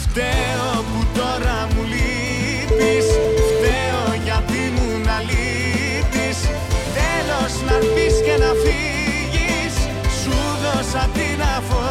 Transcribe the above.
Φταίω που τώρα μου λείπεις, φταίω γιατί μου να λείπεις. Τέλος να έρθεις και να φύγεις, σου δώσα την αφορά.